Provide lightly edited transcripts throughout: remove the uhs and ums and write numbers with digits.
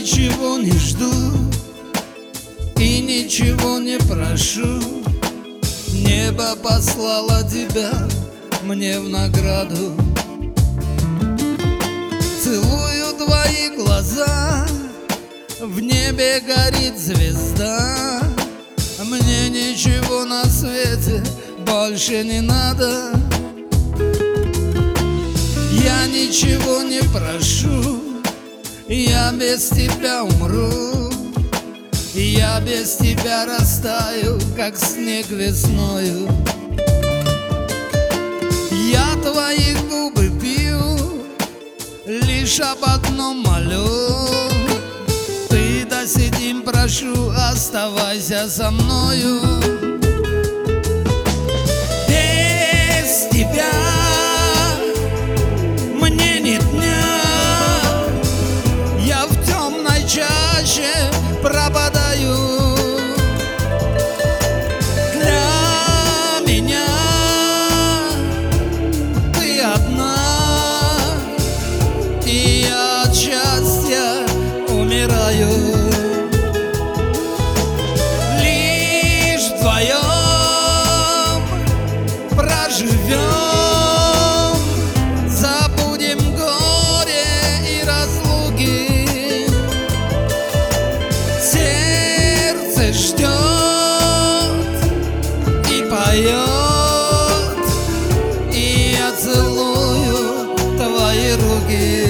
ничего не жду и ничего не прошу. Небо послало тебя мне в награду. Целую твои глаза, в небе горит звезда. Мне ничего на свете больше не надо. Я ничего не прошу, я без тебя умру. Я без тебя растаю, как снег весною. Я твои губы пью, лишь об одном молю. Ты досидим, прошу, оставайся со мною. Без тебя мне нет дня, я в темной чаще пропадаю. Для меня ты одна, и я от счастья умираю. Лишь вдвоем проживем, забудем горе и разлуки. Сердце ждет и поет, и я целую твои руки.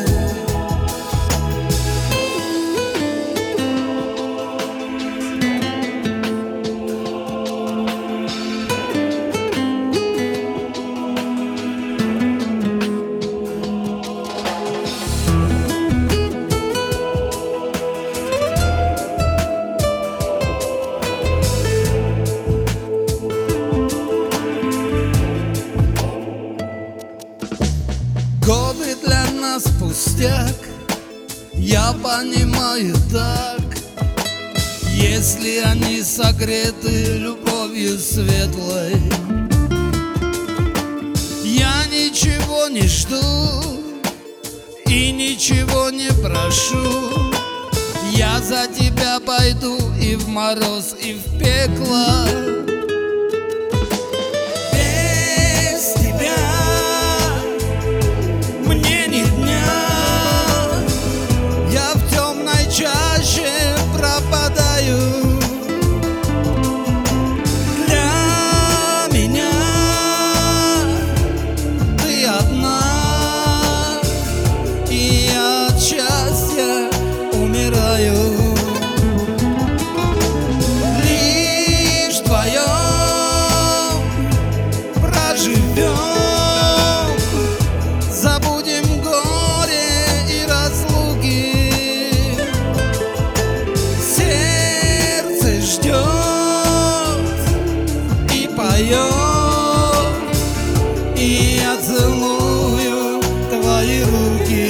Годы для нас пустяк, я понимаю так, если они согреты любовью светлой. Я ничего не жду и ничего не прошу. Я за тебя пойду и в мороз, и в пекло. Чаще пропадаю. Для меня ты одна, и я от счастья умираю. Лишь вдвоем проживем, забудем горе и разлуки. Ждет и поет, и я целую твои руки.